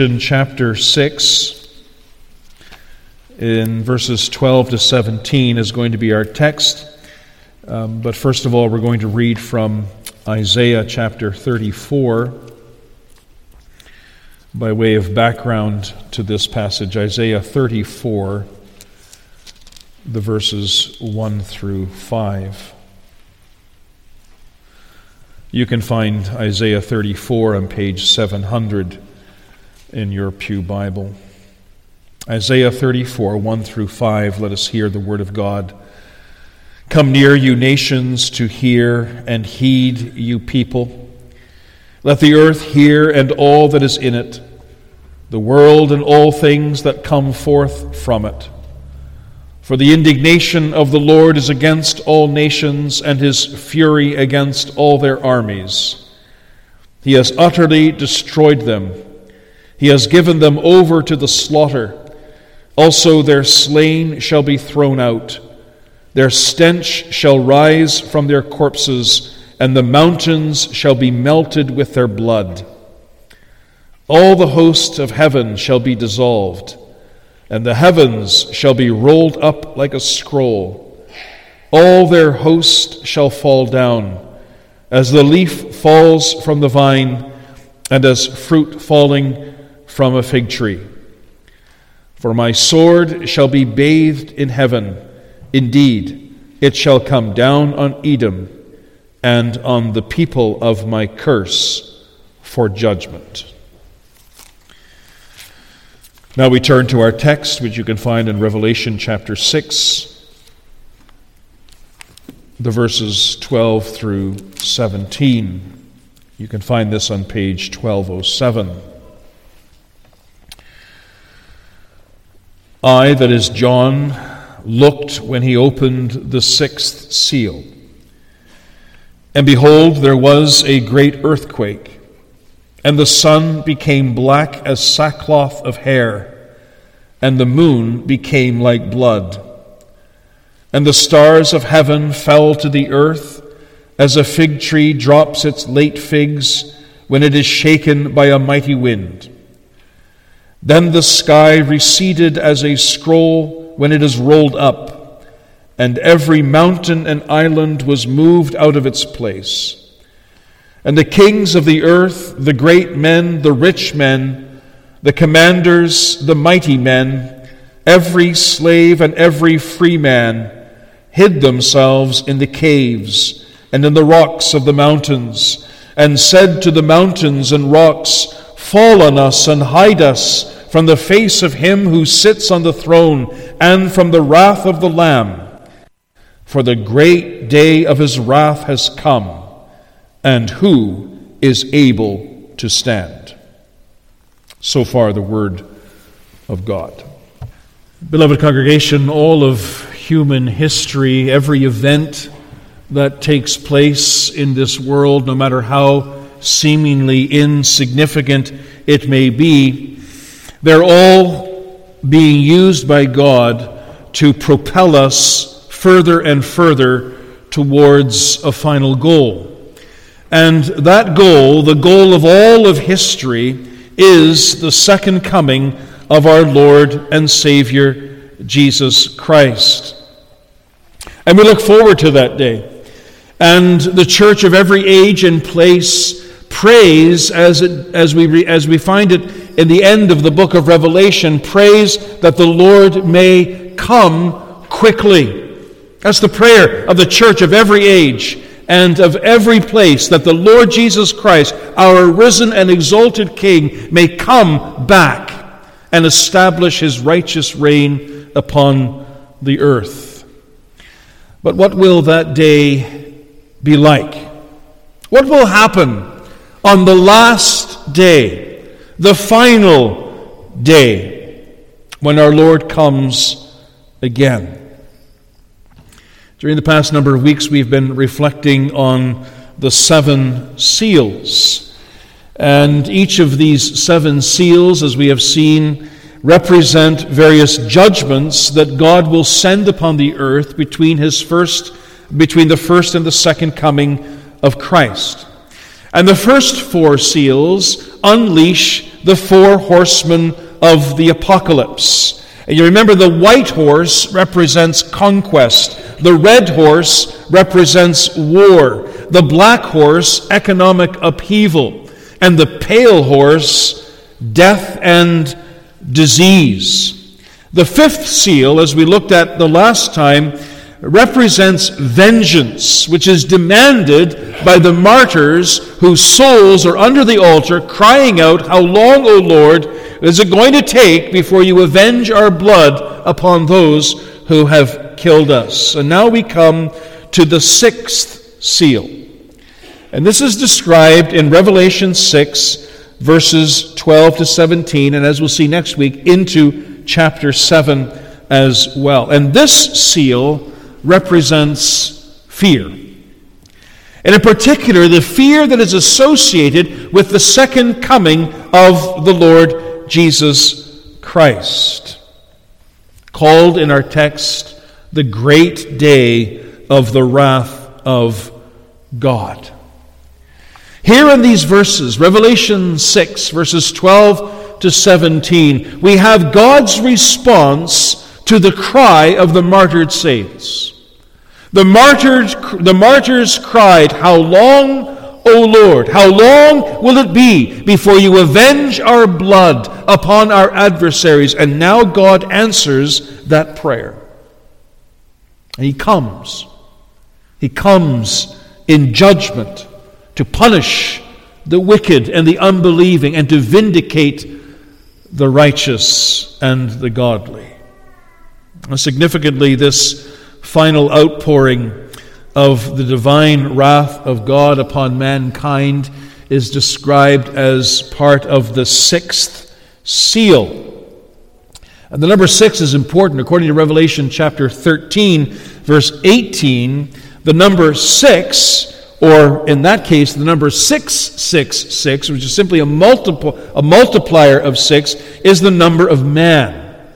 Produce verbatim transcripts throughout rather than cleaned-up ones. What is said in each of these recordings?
In chapter six, in verses twelve to seventeen, is going to be our text. Um, but first of all, we're going to read from Isaiah chapter thirty-four by way of background to this passage. Isaiah thirty-four, the verses one through five. You can find Isaiah thirty-four on page seven hundred in your pew Bible. Isaiah thirty-four, one through five, let us hear the word of God. Come near, you nations, to hear, and heed, you people. Let the earth hear, and all that is in it, the world and all things that come forth from it. For the indignation of the Lord is against all nations, and his fury against all their armies. He has utterly destroyed them. He has given them over to the slaughter. Also their slain shall be thrown out. Their stench shall rise from their corpses, and the mountains shall be melted with their blood. All the hosts of heaven shall be dissolved, and the heavens shall be rolled up like a scroll. All their host shall fall down, as the leaf falls from the vine, and as fruit falling from a fig tree. For my sword shall be bathed in heaven. Indeed, it shall come down on Edom and on the people of my curse for judgment. Now we turn to our text, which you can find in Revelation chapter six, the verses twelve through seventeen. You can find this on page twelve oh seven. I, that is John, looked when he opened the sixth seal. And behold, there was a great earthquake, and the sun became black as sackcloth of hair, and the moon became like blood. And the stars of heaven fell to the earth, as a fig tree drops its late figs when it is shaken by a mighty wind. Then the sky receded as a scroll when it is rolled up, and every mountain and island was moved out of its place. And the kings of the earth, the great men, the rich men, the commanders, the mighty men, every slave and every free man, hid themselves in the caves and in the rocks of the mountains, and said to the mountains and rocks, Fall on us and hide us from the face of him who sits on the throne and from the wrath of the Lamb. For the great day of his wrath has come, and who is able to stand? So far the word of God. Beloved congregation, all of human history, every event that takes place in this world, no matter how seemingly insignificant it may be, they're all being used by God to propel us further and further towards a final goal. And that goal, the goal of all of history, is the second coming of our Lord and Savior, Jesus Christ. And we look forward to that day. And the church of every age and place prays, as it, as we re, as we find it in the end of the book of Revelation, prays that the Lord may come quickly. That's the prayer of the church of every age and of every place, that the Lord Jesus Christ, our risen and exalted King, may come back and establish his righteous reign upon the earth. But what will that day be like? What will happen on the last day, the final day, when our Lord comes again? During the past number of weeks, we've been reflecting on the seven seals. And each of these seven seals, as we have seen, represent various judgments that God will send upon the earth between his first, between the first and the second coming of Christ. And the first four seals unleash the four horsemen of the apocalypse. And you remember the white horse represents conquest. The red horse represents war. The black horse, economic upheaval. And the pale horse, death and disease. The fifth seal, as we looked at the last time, represents vengeance, which is demanded by the martyrs whose souls are under the altar crying out, "How long, O Lord, is it going to take before you avenge our blood upon those who have killed us?" And now we come to the sixth seal. And this is described in Revelation six, verses twelve to seventeen, and as we'll see next week, into chapter seven as well. And this seal represents fear. And in particular, the fear that is associated with the second coming of the Lord Jesus Christ, called in our text the great day of the wrath of God. Here in these verses, Revelation six, verses twelve to seventeen, we have God's response to the cry of the martyred saints. The martyrs, the martyrs cried, "How long, O Lord, how long will it be before you avenge our blood upon our adversaries?" And now God answers that prayer. And He comes. He comes in judgment to punish the wicked and the unbelieving and to vindicate the righteous and the godly. And significantly, this final outpouring of the divine wrath of God upon mankind is described as part of the sixth seal. And the number six is important. According to Revelation chapter thirteen, verse eighteen, the number six, or in that case, the number six six six, which is simply a, multiple, a multiplier of six, is the number of man.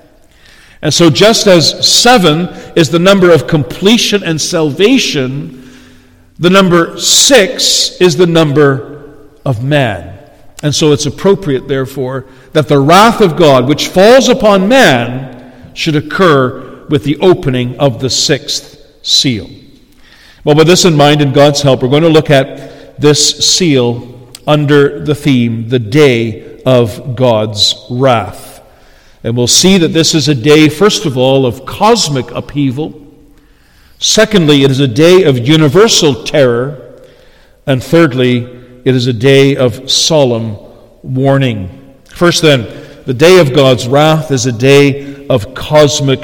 And so just as seven is the number of completion and salvation, the number six is the number of man. And so it's appropriate, therefore, that the wrath of God, which falls upon man, should occur with the opening of the sixth seal. Well, with this in mind, and God's help, we're going to look at this seal under the theme, the day of God's wrath. And we'll see that this is a day, first of all, of cosmic upheaval. Secondly, it is a day of universal terror. And thirdly, it is a day of solemn warning. First then, the day of God's wrath is a day of cosmic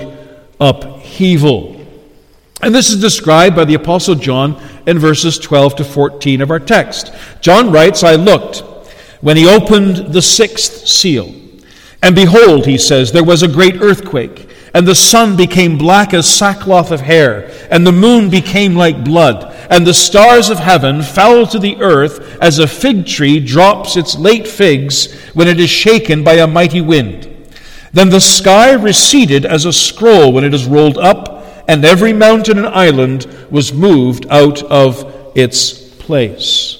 upheaval. And this is described by the Apostle John in verses twelve to fourteen of our text. John writes, "I looked when he opened the sixth seal. And behold," he says, "there was a great earthquake, and the sun became black as sackcloth of hair, and the moon became like blood, and the stars of heaven fell to the earth as a fig tree drops its late figs when it is shaken by a mighty wind. Then the sky receded as a scroll when it is rolled up, and every mountain and island was moved out of its place."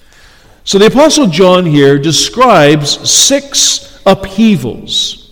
So the Apostle John here describes six upheavals,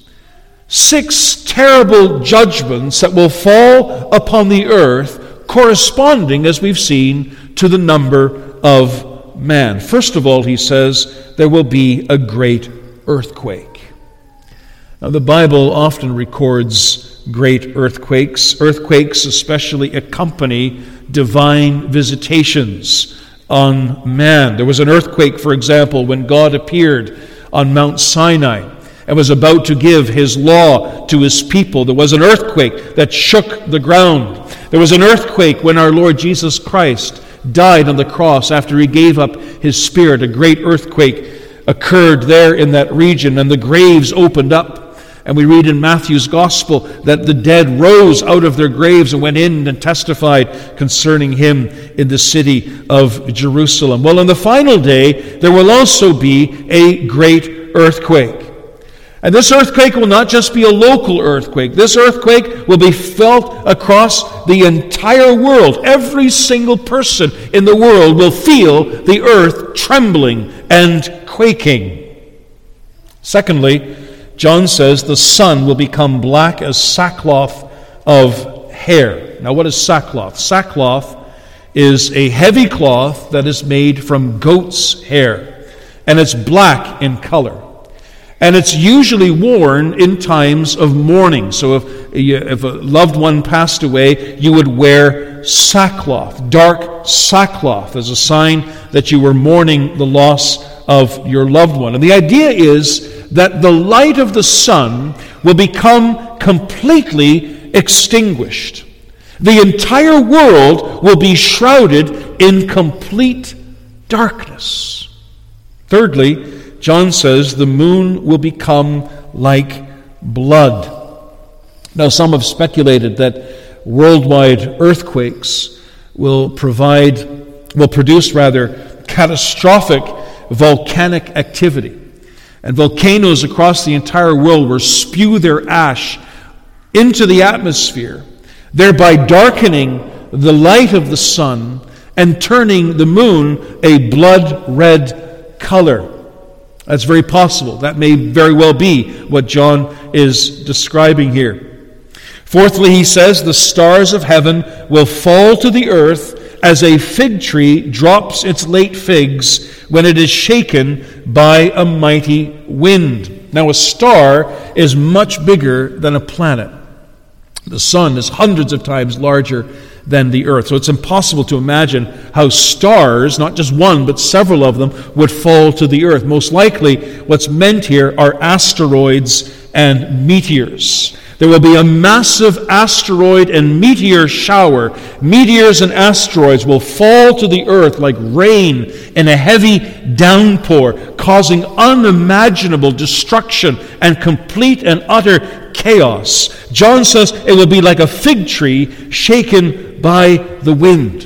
six terrible judgments that will fall upon the earth, corresponding, as we've seen, to the number of man. First of all, he says, there will be a great earthquake. Now, the Bible often records great earthquakes. Earthquakes especially accompany divine visitations on man. There was an earthquake, for example, when God appeared on Mount Sinai and was about to give his law to his people. There was an earthquake that shook the ground. There was an earthquake when our Lord Jesus Christ died on the cross after he gave up his spirit. A great earthquake occurred there in that region, and the graves opened up. And we read in Matthew's Gospel that the dead rose out of their graves and went in and testified concerning him in the city of Jerusalem. Well, on the final day, there will also be a great earthquake. And this earthquake will not just be a local earthquake. This earthquake will be felt across the entire world. Every single person in the world will feel the earth trembling and quaking. Secondly, John says the sun will become black as sackcloth of hair. Now, what is sackcloth? Sackcloth is a heavy cloth that is made from goat's hair, and it's black in color. And it's usually worn in times of mourning. So if, if a loved one passed away, you would wear sackcloth, dark sackcloth, as a sign that you were mourning the loss of your loved one. And the idea is that the light of the sun will become completely extinguished. The entire world will be shrouded in complete darkness. Thirdly, John says the moon will become like blood. Now, some have speculated that worldwide earthquakes will provide, will produce rather, catastrophic volcanic activity. And volcanoes across the entire world will spew their ash into the atmosphere, thereby darkening the light of the sun and turning the moon a blood-red color. That's very possible. That may very well be what John is describing here. Fourthly, he says, the stars of heaven will fall to the earth as a fig tree drops its late figs when it is shaken by a mighty wind. Now, a star is much bigger than a planet. The sun is hundreds of times larger than the earth. So it's impossible to imagine how stars, not just one, but several of them, would fall to the earth. Most likely, what's meant here are asteroids and meteors. There will be a massive asteroid and meteor shower. Meteors and asteroids will fall to the earth like rain in a heavy downpour, causing unimaginable destruction and complete and utter chaos. John says it will be like a fig tree shaken by the wind.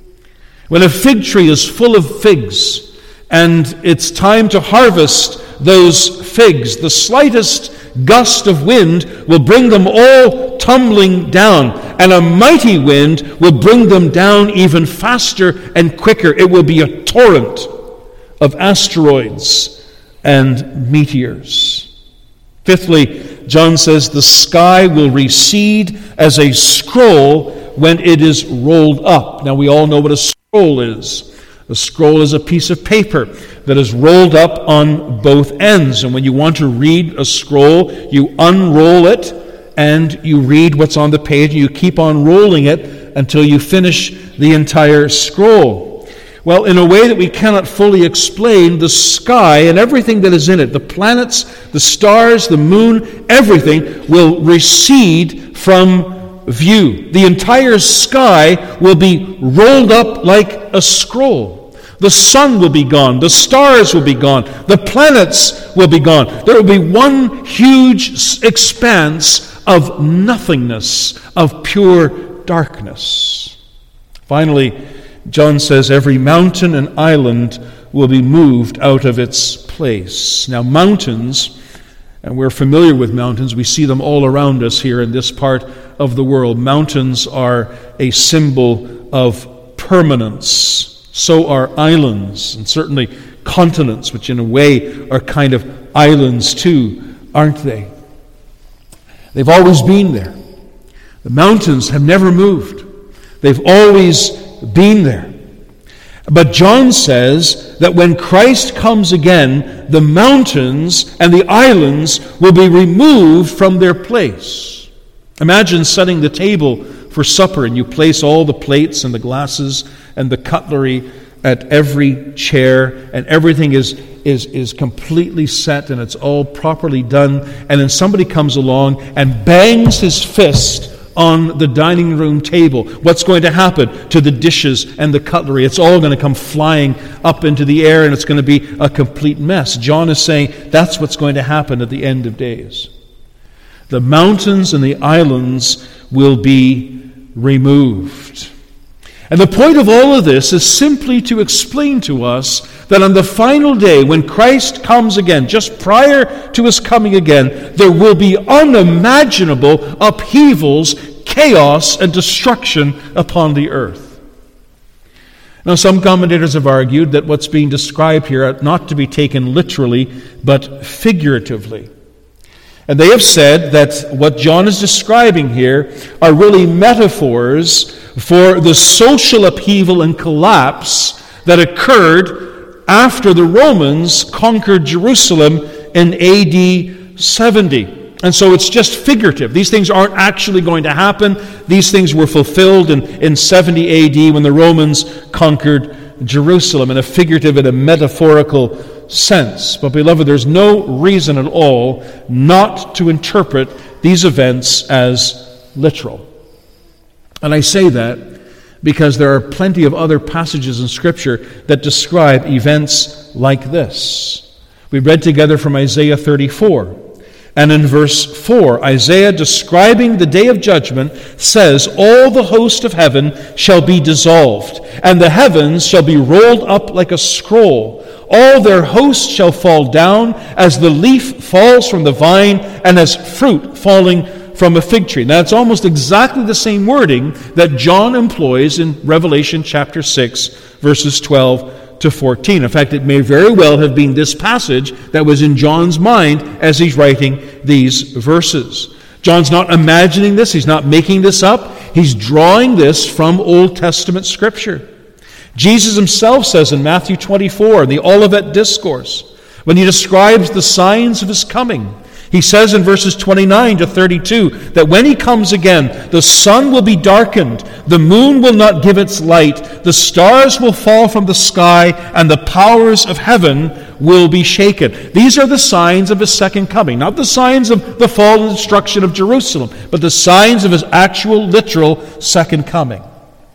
When a fig tree is full of figs and it's time to harvest those figs, the slightest gust of wind will bring them all tumbling down, and a mighty wind will bring them down even faster and quicker. It will be a torrent of asteroids and meteors. Fifthly, John says the sky will recede as a scroll when it is rolled up. Now, we all know what a scroll is. A scroll is a piece of paper that is rolled up on both ends. And when you want to read a scroll, you unroll it and you read what's on the page, and you keep on rolling it until you finish the entire scroll. Well, in a way that we cannot fully explain, the sky and everything that is in it, the planets, the stars, the moon, everything will recede from view. The entire sky will be rolled up like a scroll. The sun will be gone. The stars will be gone. The planets will be gone. There will be one huge expanse of nothingness, of pure darkness. Finally, John says every mountain and island will be moved out of its place. Now, mountains, and we're familiar with mountains. We see them all around us here in this part of the world. Mountains are a symbol of permanence. So are islands, and certainly continents, which in a way are kind of islands too, aren't they? They've always been there. The mountains have never moved. They've always been there. But John says that when Christ comes again, the mountains and the islands will be removed from their place. Imagine setting the table for supper, and you place all the plates and the glasses and the cutlery at every chair, and everything is, is, is completely set and it's all properly done. And then somebody comes along and bangs his fist on the dining room table. What's going to happen to the dishes and the cutlery? It's all going to come flying up into the air, and it's going to be a complete mess. John is saying that's what's going to happen at the end of days. The mountains and the islands will be removed. And the point of all of this is simply to explain to us that on the final day, when Christ comes again, just prior to his coming again, there will be unimaginable upheavals, chaos, and destruction upon the earth. Now, some commentators have argued that what's being described here ought not to be taken literally, but figuratively. And they have said that what John is describing here are really metaphors for the social upheaval and collapse that occurred after the Romans conquered Jerusalem in A D seventy. And so it's just figurative. These things aren't actually going to happen. These things were fulfilled in, in seventy A D when the Romans conquered Jerusalem in a figurative and a metaphorical sense. But beloved, there's no reason at all not to interpret these events as literal. And I say that because there are plenty of other passages in Scripture that describe events like this. We read together from Isaiah thirty-four. And in verse four, Isaiah, describing the day of judgment, says, "All the host of heaven shall be dissolved, and the heavens shall be rolled up like a scroll. All their hosts shall fall down as the leaf falls from the vine, and as fruit falling from a fig tree." Now, it's almost exactly the same wording that John employs in Revelation chapter six, verses twelve to fourteen. In fact, it may very well have been this passage that was in John's mind as he's writing these verses. John's not imagining this. He's not making this up. He's drawing this from Old Testament Scripture. Jesus himself says in Matthew twenty-four, in the Olivet Discourse, when he describes the signs of his coming, he says in verses twenty-nine to thirty-two that when he comes again, the sun will be darkened, the moon will not give its light, the stars will fall from the sky, and the powers of heaven will be shaken. These are the signs of his second coming, not the signs of the fall and destruction of Jerusalem, but the signs of his actual, literal second coming.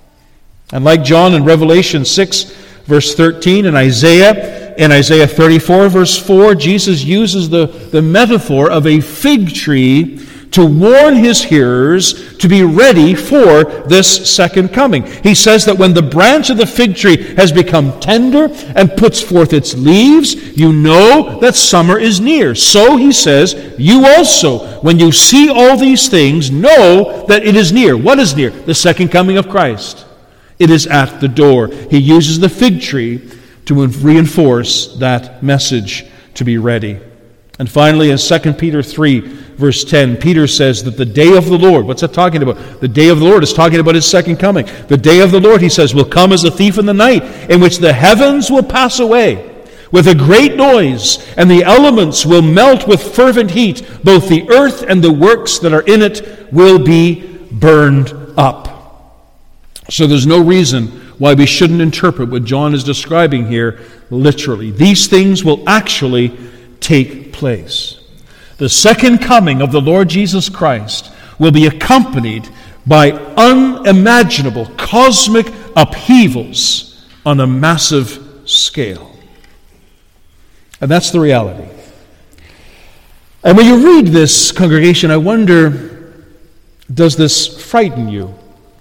And like John in Revelation six, verse thirteen, and Isaiah, in Isaiah thirty-four, verse four, Jesus uses the, the metaphor of a fig tree to warn his hearers to be ready for this second coming. He says that when the branch of the fig tree has become tender and puts forth its leaves, you know that summer is near. So, he says, you also, when you see all these things, know that it is near. What is near? The second coming of Christ. It is at the door. He uses the fig tree to reinforce that message to be ready. And finally, in Second Peter three, verse ten, Peter says that the day of the Lord, what's that talking about? The day of the Lord is talking about his second coming. The day of the Lord, he says, will come as a thief in the night, in which the heavens will pass away with a great noise, and the elements will melt with fervent heat. Both the earth and the works that are in it will be burned up. So there's no reason why we shouldn't interpret what John is describing here literally. These things will actually take place. The second coming of the Lord Jesus Christ will be accompanied by unimaginable cosmic upheavals on a massive scale. And that's the reality. And when you read this, congregation, I wonder, does this frighten you?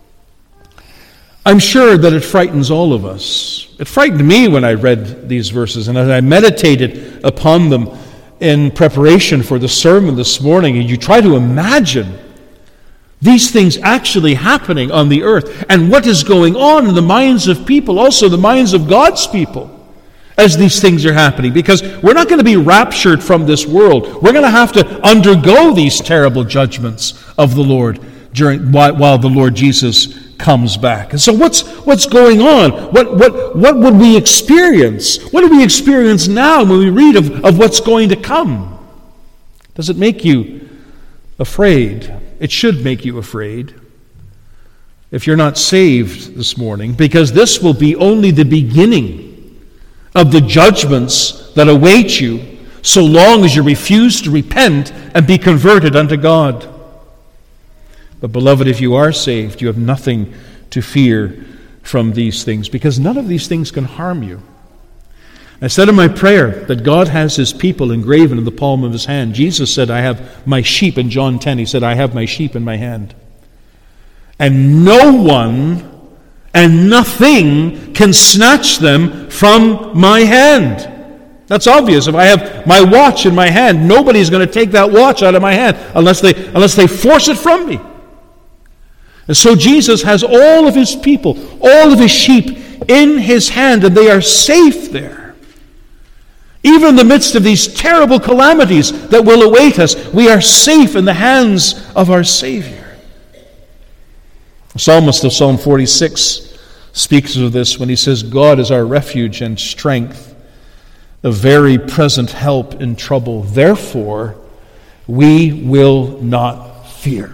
I'm sure that it frightens all of us. It frightened me when I read these verses, and as I meditated upon them in preparation for the sermon this morning, and you try to imagine these things actually happening on the earth, and what is going on in the minds of people, also the minds of God's people, as these things are happening. Because we're not going to be raptured from this world. We're going to have to undergo these terrible judgments of the Lord during while the Lord Jesus comes back. And so what's what's going on? What what what would we experience? What do we experience now when we read of, of what's going to come? Does it make you afraid? It should make you afraid if you're not saved this morning, because this will be only the beginning of the judgments that await you so long as you refuse to repent and be converted unto God. But beloved, if you are saved, you have nothing to fear from these things, because none of these things can harm you. I said in my prayer that God has his people engraven in the palm of his hand. Jesus said, I have my sheep, in John ten, he said, I have my sheep in my hand. And no one and nothing can snatch them from my hand. That's obvious. If I have my watch in my hand, nobody's going to take that watch out of my hand unless they, unless they force it from me. And so Jesus has all of his people, all of his sheep in his hand, and they are safe there. Even in the midst of these terrible calamities that will await us, we are safe in the hands of our Savior. The psalmist of Psalm forty-six speaks of this when he says, God is our refuge and strength, a very present help in trouble. Therefore, we will not fear.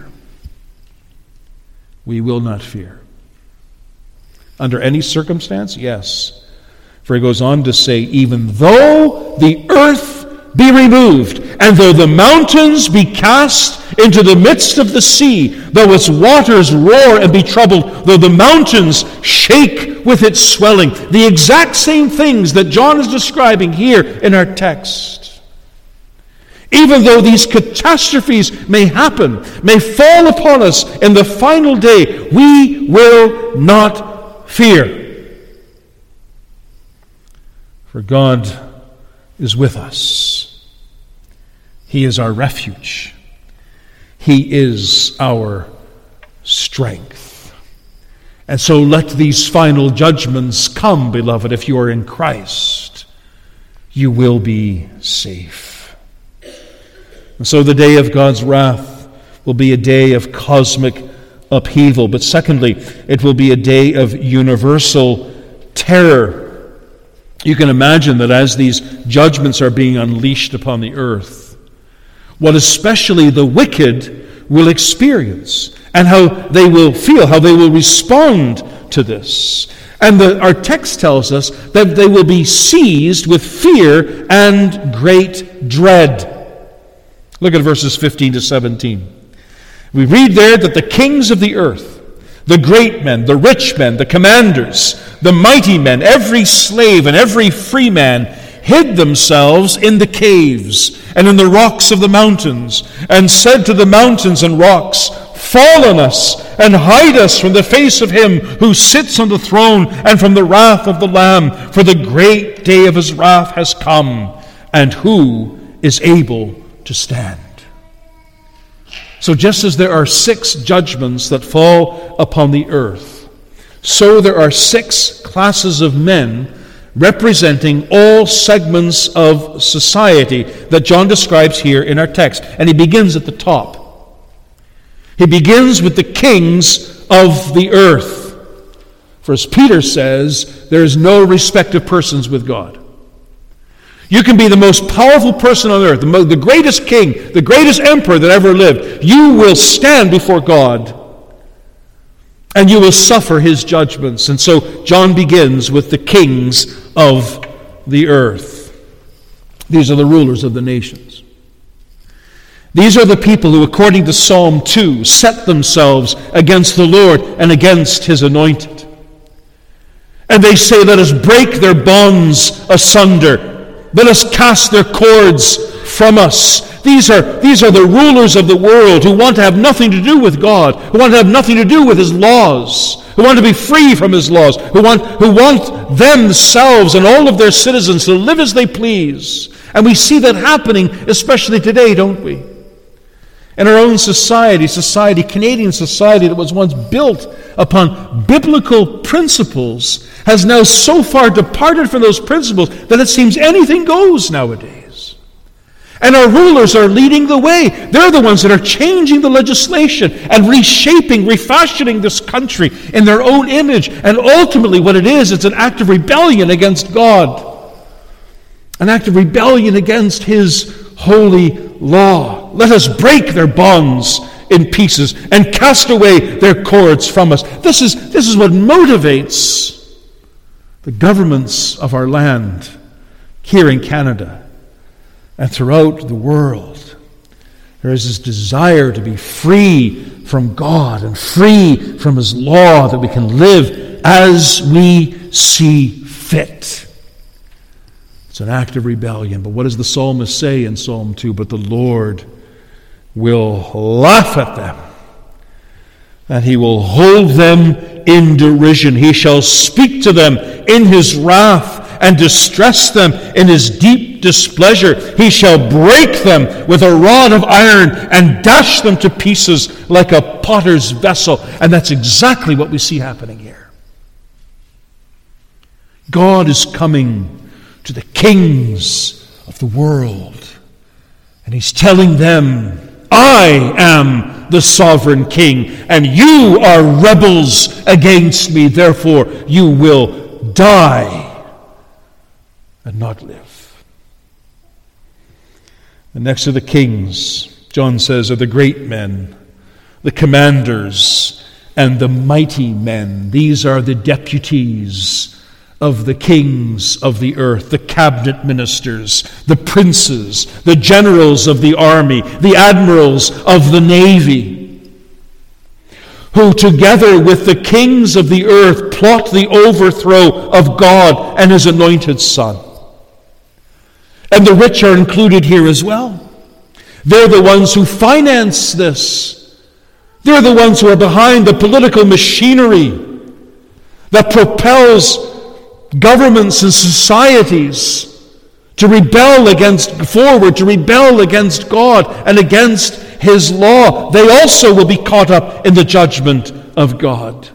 We will not fear. Under any circumstance, yes. For he goes on to say, even though the earth be removed, and though the mountains be cast into the midst of the sea, though its waters roar and be troubled, though the mountains shake with its swelling. The exact same things that John is describing here in our text. Even though these catastrophes may happen, may fall upon us in the final day, we will not fear. For God is with us. He is our refuge. He is our strength. And so let these final judgments come, beloved. If you are in Christ, you will be safe. And so the day of God's wrath will be a day of cosmic upheaval. But secondly, it will be a day of universal terror. You can imagine that as these judgments are being unleashed upon the earth, what especially the wicked will experience, and how they will feel, how they will respond to this. And the, our text tells us that they will be seized with fear and great dread. Look at verses fifteen to seventeen. We read there that the kings of the earth, the great men, the rich men, the commanders, the mighty men, every slave and every free man hid themselves in the caves and in the rocks of the mountains, and said to the mountains and rocks, fall on us and hide us from the face of him who sits on the throne and from the wrath of the Lamb, for the great day of his wrath has come, and who is able to stand? So just as there are six judgments that fall upon the earth, so there are six classes of men representing all segments of society that John describes here in our text. And he begins at the top. He begins with the kings of the earth. For as Peter says, there is no respect of persons with God. You can be the most powerful person on earth, the, mo- the greatest king, the greatest emperor that ever lived. You will stand before God, and you will suffer his judgments. And so John begins with the kings of the earth. These are the rulers of the nations. These are the people who, according to Psalm two, set themselves against the Lord and against his anointed. And they say, let us break their bonds asunder. Let us cast their cords from us. These are, these are the rulers of the world who want to have nothing to do with God, who want to have nothing to do with his laws, who want to be free from his laws, who want, who want themselves and all of their citizens to live as they please. And we see that happening, especially today, don't we? In our own society, society, Canadian society that was once built upon biblical principles, has now so far departed from those principles that it seems anything goes nowadays. And our rulers are leading the way. They're the ones that are changing the legislation and reshaping, refashioning this country in their own image. And ultimately what it is, it's an act of rebellion against God. An act of rebellion against his holy law. Let us break their bonds in pieces and cast away their cords from us. This is, this is what motivates the governments of our land here in Canada and throughout the world. There is this desire to be free from God and free from his law, that we can live as we see fit. It's an act of rebellion. But what does the psalmist say in Psalm two? But the Lord will laugh at them. and he will hold them in derision. He shall speak to them in his wrath and distress them in his deep displeasure. He shall break them with a rod of iron and dash them to pieces like a potter's vessel. And that's exactly what we see happening here. God is coming to the kings of the world, and he's telling them, I am the sovereign king, and you are rebels against me. Therefore, you will die and not live. And next to the kings, John says, are the great men, the commanders, and the mighty men. These are the deputies of the kings of the earth, the cabinet ministers, the princes, the generals of the army, the admirals of the navy, who together with the kings of the earth plot the overthrow of God and his anointed Son. And the rich are included here as well. They're the ones who finance this. They're the ones who are behind the political machinery that propels governments and societies to rebel against, forward, to rebel against God and against his law. They also will be caught up in the judgment of God.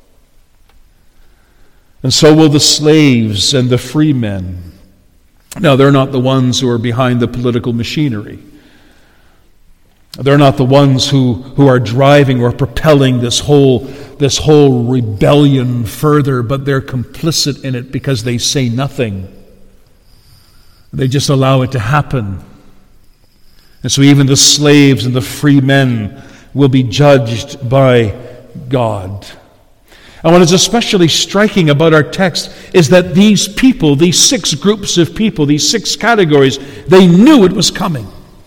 And so will the slaves and the free men. Now, they're not the ones who are behind the political machinery. They're not the ones who, who are driving or propelling this whole, this whole rebellion further, but they're complicit in it because they say nothing. They just allow it to happen. And so even the slaves and the free men will be judged by God. And what is especially striking about our text is that these people, these six groups of people, these six categories, they knew it was coming.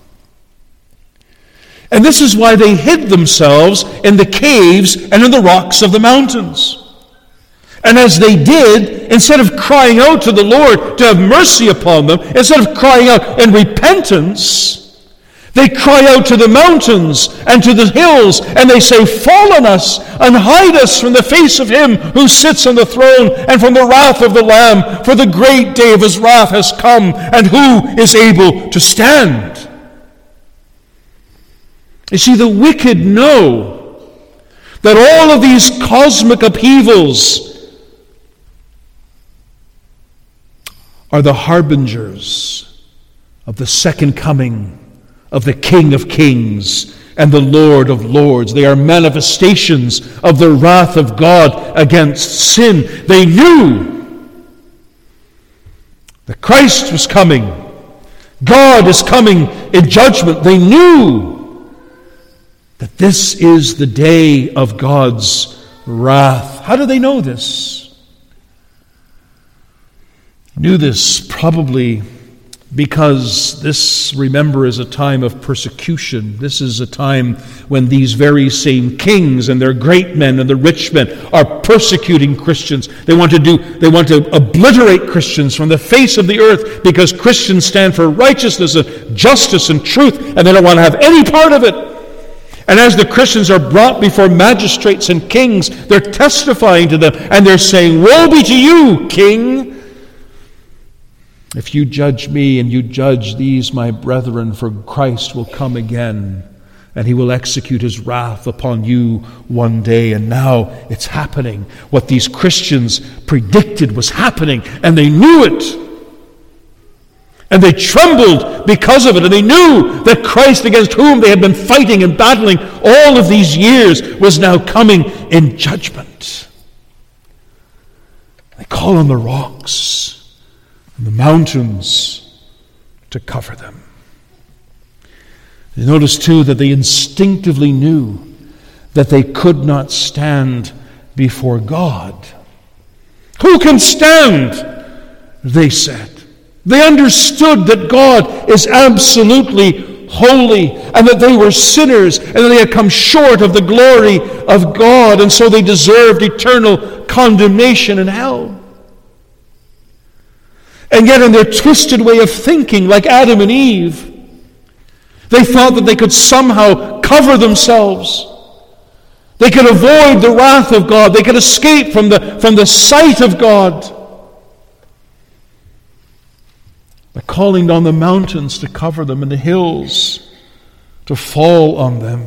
And this is why they hid themselves in the caves and in the rocks of the mountains. And as they did, instead of crying out to the Lord to have mercy upon them, instead of crying out in repentance, they cry out to the mountains and to the hills, and they say, fall on us and hide us from the face of him who sits on the throne and from the wrath of the Lamb, for the great day of his wrath has come, and who is able to stand? You see, the wicked know that all of these cosmic upheavals are the harbingers of the second coming of the King of Kings and the Lord of Lords. They are manifestations of the wrath of God against sin. They knew that Christ was coming. God is coming in judgment. They knew that this is the day of God's wrath. How do they know this? Knew this probably because this, remember, is a time of persecution. This is a time when these very same kings and their great men and the rich men are persecuting Christians. They want to do, they want to obliterate Christians from the face of the earth because Christians stand for righteousness and justice and truth, and they don't want to have any part of it. And as the Christians are brought before magistrates and kings, they're testifying to them, and they're saying, woe be to you, king! If you judge me and you judge these my brethren, for Christ will come again, and he will execute his wrath upon you one day. And now it's happening. What these Christians predicted was happening, and they knew it. And they trembled because of it, and they knew that Christ, against whom they had been fighting and battling all of these years, was now coming in judgment. They call on the rocks and the mountains to cover them. You notice too that they instinctively knew that they could not stand before God. Who can stand? They said. They understood that God is absolutely holy and that they were sinners and that they had come short of the glory of God, and so they deserved eternal condemnation in hell. And yet in their twisted way of thinking, like Adam and Eve, they thought that they could somehow cover themselves They could avoid the wrath of God. They could escape from the, from the sight of God. By calling down the mountains to cover them and the hills to fall on them.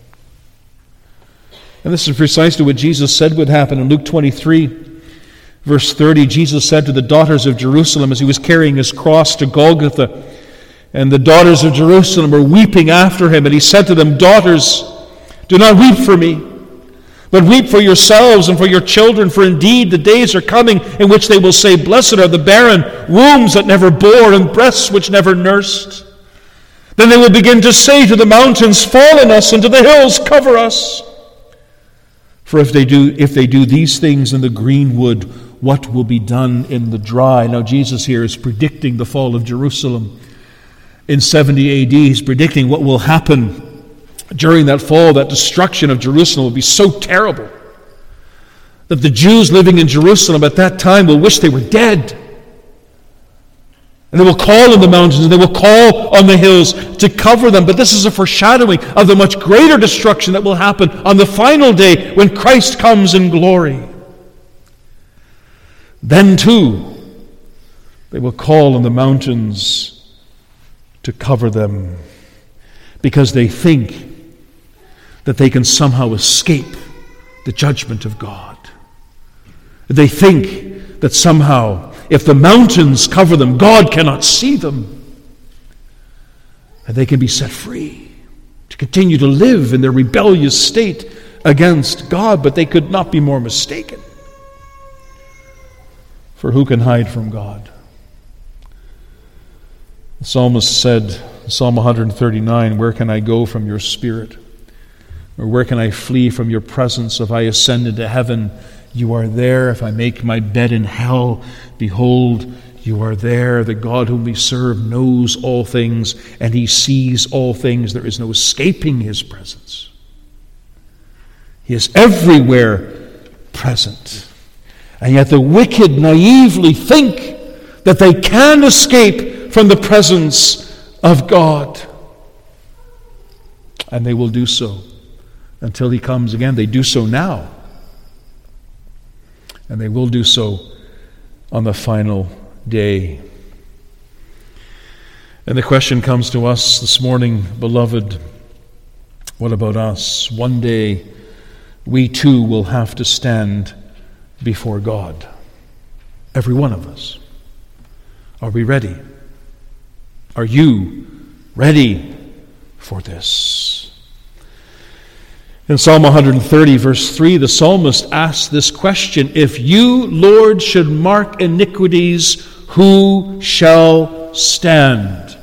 And this is precisely what Jesus said would happen in Luke twenty-three, verse thirty. Jesus said to the daughters of Jerusalem as he was carrying his cross to Golgotha, and the daughters of Jerusalem were weeping after him, and he said to them, "Daughters, do not weep for me, but weep for yourselves and for your children, for indeed the days are coming in which they will say, 'Blessed are the barren, wombs that never bore, and breasts which never nursed.' Then they will begin to say to the mountains, 'Fall on us,' and to the hills, 'Cover us.' For if they do if they do these things in the green wood, what will be done in the dry?" Now Jesus here is predicting the fall of Jerusalem. In seventy A D, he's predicting what will happen during that fall. That destruction of Jerusalem will be so terrible that the Jews living in Jerusalem at that time will wish they were dead. And they will call on the mountains, and they will call on the hills to cover them. But this is a foreshadowing of the much greater destruction that will happen on the final day when Christ comes in glory. Then too, they will call on the mountains to cover them, because they think that they can somehow escape the judgment of God. They think that somehow, if the mountains cover them, God cannot see them, and they can be set free to continue to live in their rebellious state against God. But they could not be more mistaken. For who can hide from God? The psalmist said, Psalm one thirty-nine, "Where can I go from your spirit? Or where can I flee from your presence? If I ascend into heaven, you are there. If I make my bed in hell, behold, you are there." The God whom we serve knows all things, and he sees all things. There is no escaping his presence. He is everywhere present. And yet the wicked naively think that they can escape from the presence of God. And they will do so until he comes again. They do so now. And they will do so on the final day. And the question comes to us this morning, beloved, what about us? One day we too will have to stand before God. Every one of us. Are we ready? Are you ready for this? In Psalm one thirty, verse three, the psalmist asks this question: "If you, Lord, should mark iniquities, who shall stand?"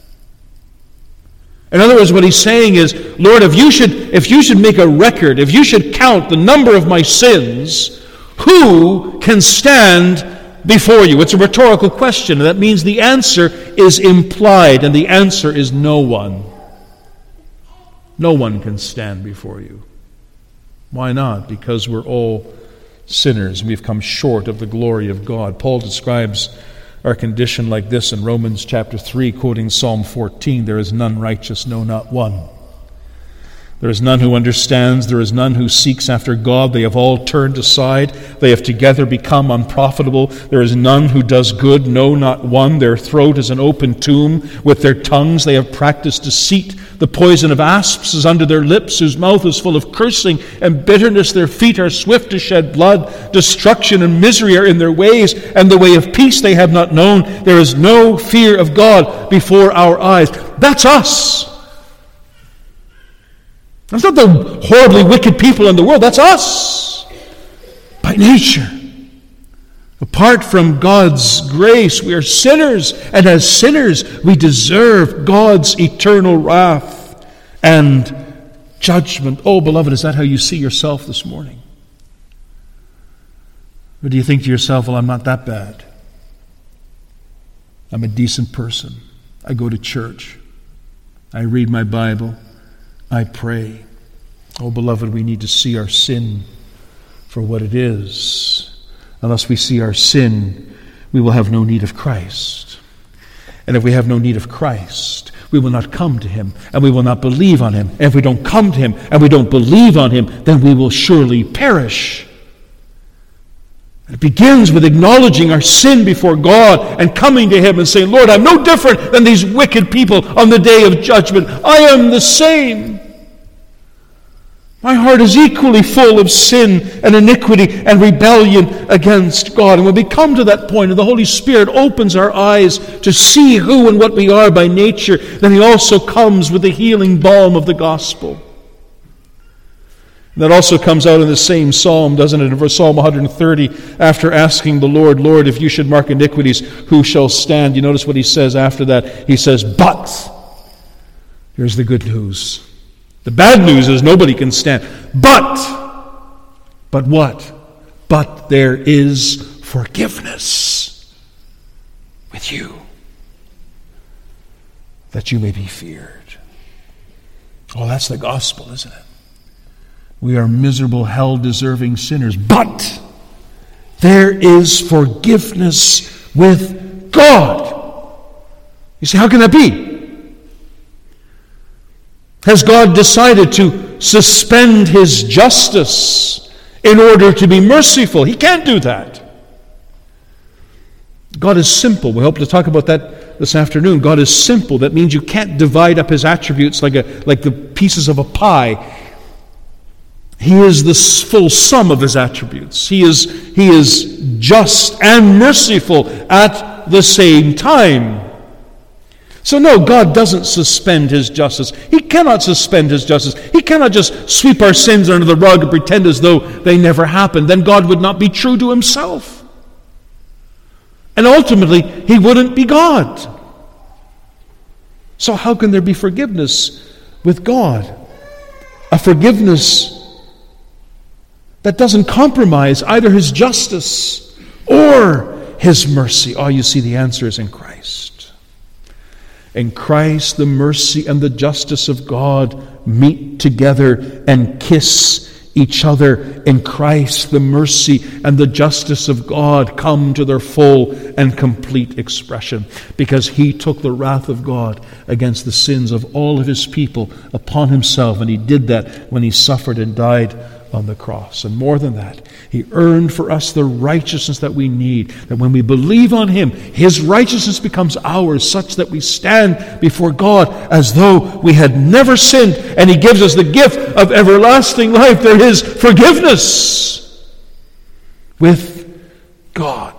In other words, what he's saying is, Lord, if you should, if you should make a record, if you should count the number of my sins, who can stand before you? It's a rhetorical question, and that means the answer is implied, and the answer is no one. No one can stand before you. Why not? Because we're all sinners. We've come short of the glory of God. Paul describes our condition like this in Romans chapter three, quoting Psalm fourteen, "There is none righteous, no, not one. There is none who understands. There is none who seeks after God. They have all turned aside. They have together become unprofitable. There is none who does good, no, not one. Their throat is an open tomb. With their tongues they have practiced deceit. The poison of asps is under their lips, whose mouth is full of cursing and bitterness. Their feet are swift to shed blood. Destruction and misery are in their ways, and the way of peace they have not known. There is no fear of God before our eyes." That's us. That's not the horribly wicked people in the world. That's us. By nature. Apart from God's grace, we are sinners. And as sinners, we deserve God's eternal wrath and judgment. Oh, beloved, is that how you see yourself this morning? Or do you think to yourself, well, I'm not that bad. I'm a decent person. I go to church. I read my Bible. I pray. Oh, beloved, we need to see our sin for what it is. Unless we see our sin, we will have no need of Christ. And if we have no need of Christ, we will not come to him, and we will not believe on him. And if we don't come to him, and we don't believe on him, then we will surely perish. It begins with acknowledging our sin before God and coming to him and saying, Lord, I'm no different than these wicked people on the day of judgment. I am the same. My heart is equally full of sin and iniquity and rebellion against God. And when we come to that point and the Holy Spirit opens our eyes to see who and what we are by nature, then he also comes with the healing balm of the gospel. That also comes out in the same psalm, doesn't it? In Psalm one thirty, after asking the Lord, Lord, if you should mark iniquities, who shall stand? You notice what he says after that. He says, but, here's the good news. The bad news is nobody can stand. But, but what? But there is forgiveness with you, that you may be feared. Oh, that's the gospel, isn't it? We are miserable, hell-deserving sinners, but there is forgiveness with God. You say, how can that be? Has God decided to suspend his justice in order to be merciful? He can't do that. God is simple. We hope to talk about that this afternoon. God is simple. That means you can't divide up his attributes like a like the pieces of a pie. He is the full sum of his attributes. He is, he is just and merciful at the same time. So no, God doesn't suspend his justice. He cannot suspend his justice. He cannot just sweep our sins under the rug and pretend as though they never happened. Then God would not be true to himself. And ultimately, he wouldn't be God. So how can there be forgiveness with God? A forgiveness that doesn't compromise either his justice or his mercy. Oh, you see, the answer is in Christ. In Christ, the mercy and the justice of God meet together and kiss each other. In Christ, the mercy and the justice of God come to their full and complete expression, because he took the wrath of God against the sins of all of his people upon himself, and he did that when he suffered and died on the cross. And more than that, he earned for us the righteousness that we need, that when we believe on him, his righteousness becomes ours, such that we stand before God as though we had never sinned, and he gives us the gift of everlasting life. There is forgiveness with God.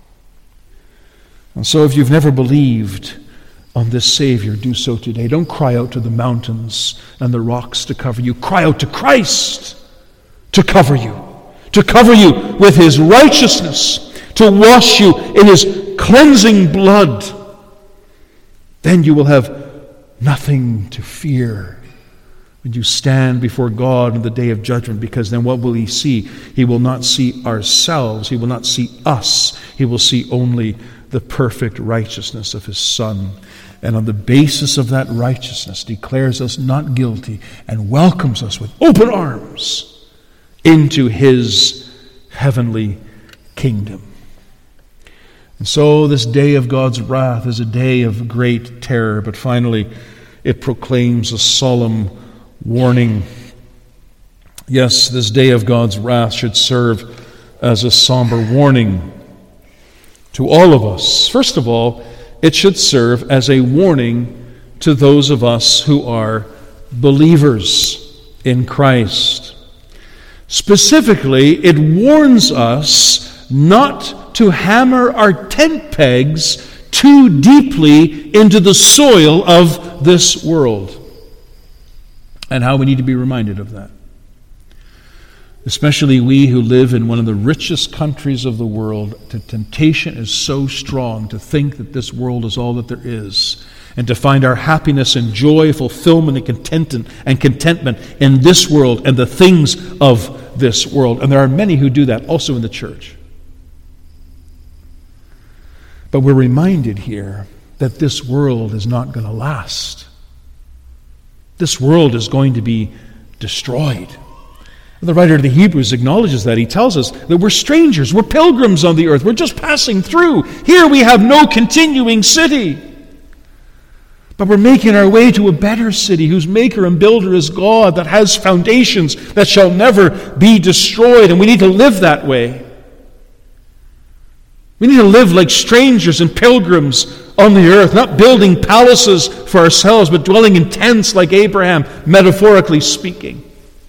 And so if you've never believed on this Savior, do so today. Don't cry out to the mountains and the rocks to cover you. Cry out to Christ to cover you, to cover you with his righteousness, to wash you in his cleansing blood. Then you will have nothing to fear when you stand before God in the day of judgment, because then what will he see? He will not see ourselves. He will not see us. He will see only the perfect righteousness of his Son. And on the basis of that righteousness, declares us not guilty and welcomes us with open arms into his heavenly kingdom. And so this day of God's wrath is a day of great terror, but finally it proclaims a solemn warning. Yes, this day of God's wrath should serve as a somber warning to all of us. First of all, it should serve as a warning to those of us who are believers in Christ. Specifically, it warns us not to hammer our tent pegs too deeply into the soil of this world, and how we need to be reminded of that. Especially we who live in one of the richest countries of the world, the temptation is so strong to think that this world is all that there is, and to find our happiness and joy, fulfillment and contentment and contentment in this world and the things of this world. And there are many who do that also in the church. But we're reminded here that this world is not going to last. This world is going to be destroyed. The writer of the Hebrews acknowledges that. He tells us that we're strangers, we're pilgrims on the earth, we're just passing through. Here we have no continuing city. But we're making our way to a better city whose maker and builder is God, that has foundations that shall never be destroyed. And we need to live that way. We need to live like strangers and pilgrims on the earth, not building palaces for ourselves, but dwelling in tents like Abraham, metaphorically speaking.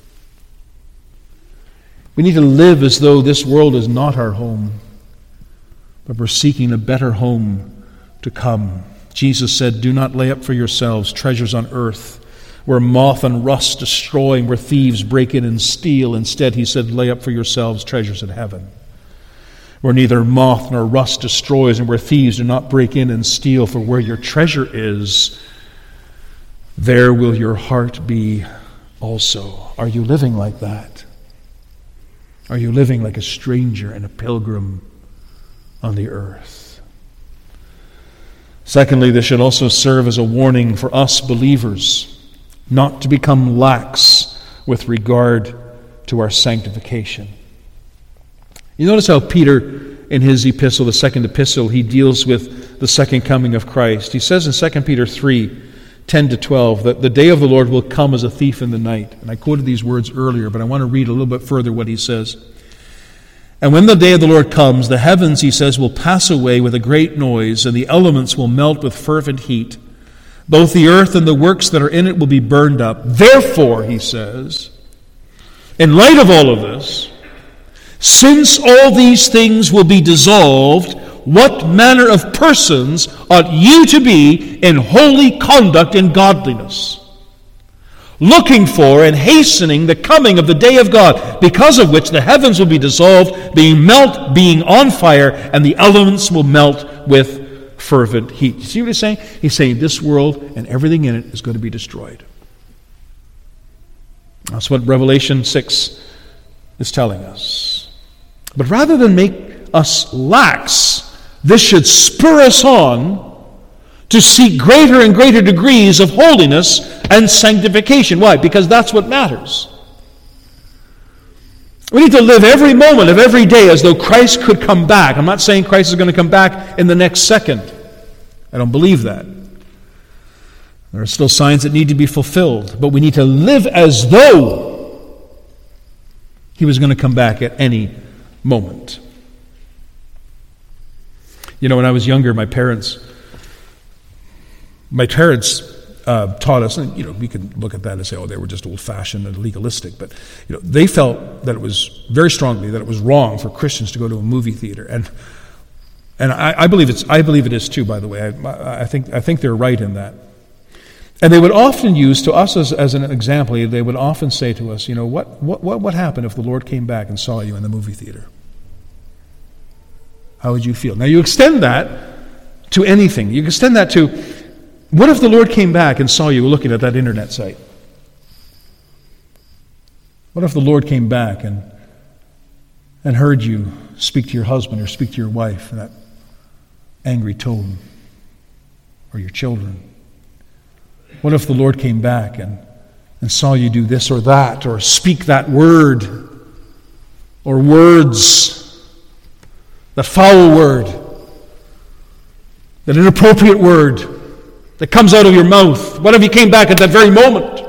We need to live as though this world is not our home, but we're seeking a better home to come. Jesus said, "Do not lay up for yourselves treasures on earth, where moth and rust destroy and where thieves break in and steal." Instead, he said, "Lay up for yourselves treasures in heaven, where neither moth nor rust destroys and where thieves do not break in and steal. For where your treasure is, there will your heart be also." Are you living like that? Are you living like a stranger and a pilgrim on the earth? Secondly, this should also serve as a warning for us believers not to become lax with regard to our sanctification. You notice how Peter, in his epistle, the second epistle, he deals with the second coming of Christ. He says in Second Peter three, ten to twelve, that the day of the Lord will come as a thief in the night. And I quoted these words earlier, but I want to read a little bit further what he says. "And when the day of the Lord comes, the heavens," he says, "will pass away with a great noise, and the elements will melt with fervent heat. Both the earth and the works that are in it will be burned up. Therefore," he says, "in light of all of this, since all these things will be dissolved, what manner of persons ought you to be in holy conduct and godliness, looking for and hastening the coming of the day of God, because of which the heavens will be dissolved, being melt, being on fire, and the elements will melt with fervent heat." You see what he's saying? He's saying this world and everything in it is going to be destroyed. That's what Revelation six is telling us. But rather than make us lax, this should spur us on to seek greater and greater degrees of holiness and sanctification. Why? Because that's what matters. We need to live every moment of every day as though Christ could come back. I'm not saying Christ is going to come back in the next second. I don't believe that. There are still signs that need to be fulfilled, but we need to live as though he was going to come back at any moment. You know, when I was younger, my parents My parents uh, taught us, and you know, we can look at that and say, oh, they were just old-fashioned and legalistic, but you know, they felt that it was very strongly that it was wrong for Christians to go to a movie theater, and and I, I believe it's I believe it is too. By the way, I, I think I think they're right in that. And they would often use to us as, as an example. They would often say to us, you know, what what what would happen if the Lord came back and saw you in the movie theater? How would you feel? Now you extend that to anything. You extend that to, what if the Lord came back and saw you looking at that internet site? What if the Lord came back and and heard you speak to your husband or speak to your wife in that angry tone, or your children? What if the Lord came back and, and saw you do this or that, or speak that word, or words, that foul word, that inappropriate word that comes out of your mouth? What if he came back at that very moment?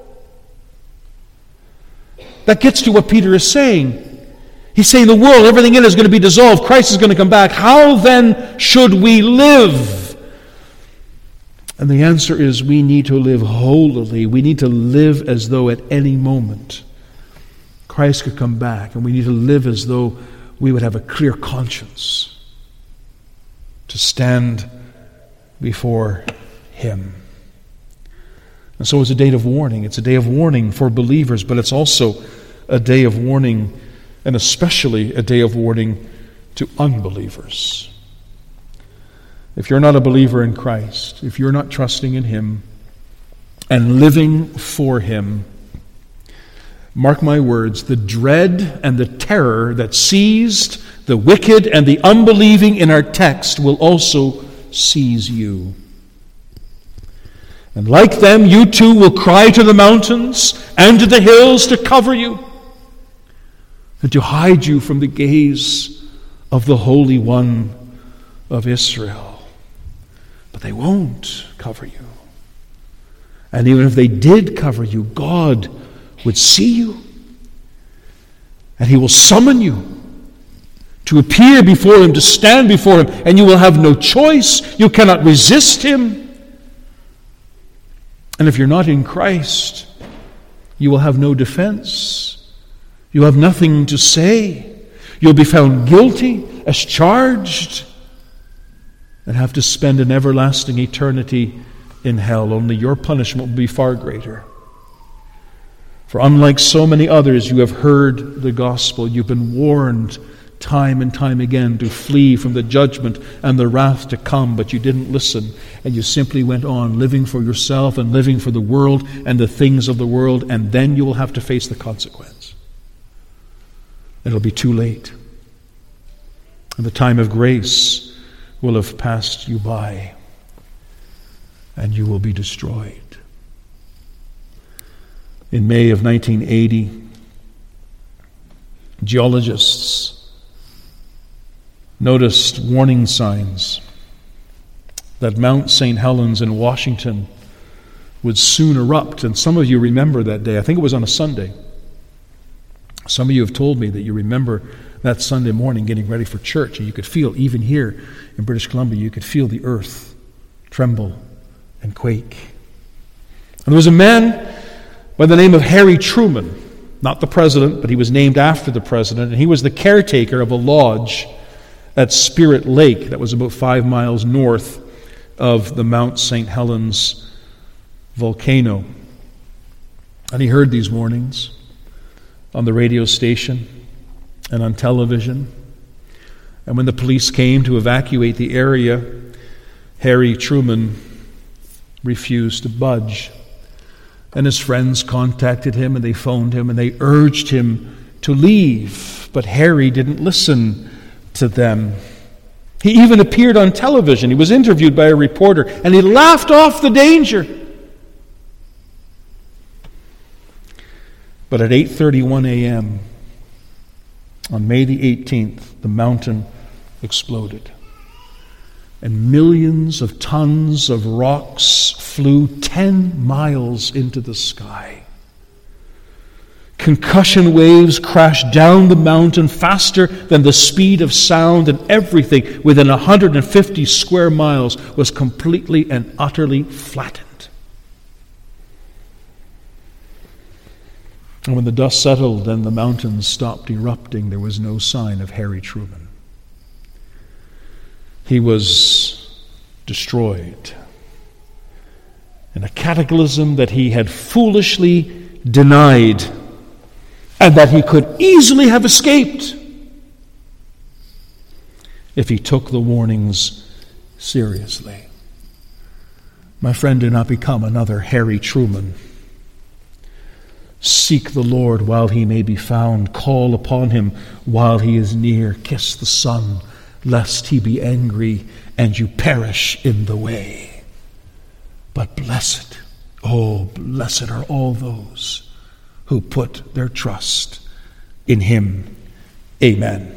That gets to what Peter is saying. He's saying the world, everything in it is going to be dissolved. Christ is going to come back. How then should we live? And the answer is, we need to live holily. We need to live as though at any moment Christ could come back. And we need to live as though we would have a clear conscience to stand before him. And so it's a day of warning. It's a day of warning for believers, but it's also a day of warning, and especially a day of warning to unbelievers. If you're not a believer in Christ, if you're not trusting in him and living for him, mark my words, the dread and the terror that seized the wicked and the unbelieving in our text will also seize you. And like them, you too will cry to the mountains and to the hills to cover you and to hide you from the gaze of the Holy One of Israel. But they won't cover you. And even if they did cover you, God would see you. And he will summon you to appear before him, to stand before him, and you will have no choice. You cannot resist him. And if you're not in Christ, you will have no defense. You have nothing to say. You'll be found guilty as charged and have to spend an everlasting eternity in hell. Only your punishment will be far greater. For unlike so many others, you have heard the gospel. You've been warned time and time again to flee from the judgment and the wrath to come, but you didn't listen, and you simply went on living for yourself and living for the world and the things of the world, and then you will have to face the consequence. It'll be too late. And the time of grace will have passed you by, and you will be destroyed. In May of nineteen eighty, geologists noticed warning signs that Mount Saint Helens in Washington would soon erupt. And some of you remember that day. I think it was on a Sunday. Some of you have told me that you remember that Sunday morning getting ready for church, and you could feel, even here in British Columbia, you could feel the earth tremble and quake. And there was a man by the name of Harry Truman, not the president, but he was named after the president, and he was the caretaker of a lodge at Spirit Lake that was about five miles north of the Mount Saint Helens volcano. And he heard these warnings on the radio station and on television. And when the police came to evacuate the area, Harry Truman refused to budge. And his friends contacted him, and they phoned him, and they urged him to leave. But Harry didn't listen to them. He even appeared on television. He was interviewed by a reporter, and he laughed off the danger. But at eight thirty-one a.m. on May the eighteenth, the mountain exploded. And millions of tons of rocks flew ten miles into the sky. Concussion waves crashed down the mountain faster than the speed of sound, and everything within one hundred fifty square miles was completely and utterly flattened. And when the dust settled and the mountains stopped erupting, there was no sign of Harry Truman. He was destroyed in a cataclysm that he had foolishly denied, and that he could easily have escaped if he took the warnings seriously. My friend, do not become another Harry Truman. Seek the Lord while he may be found. Call upon him while he is near. Kiss the Son, lest he be angry and you perish in the way. But blessed, oh, blessed are all those who put their trust in him. Amen.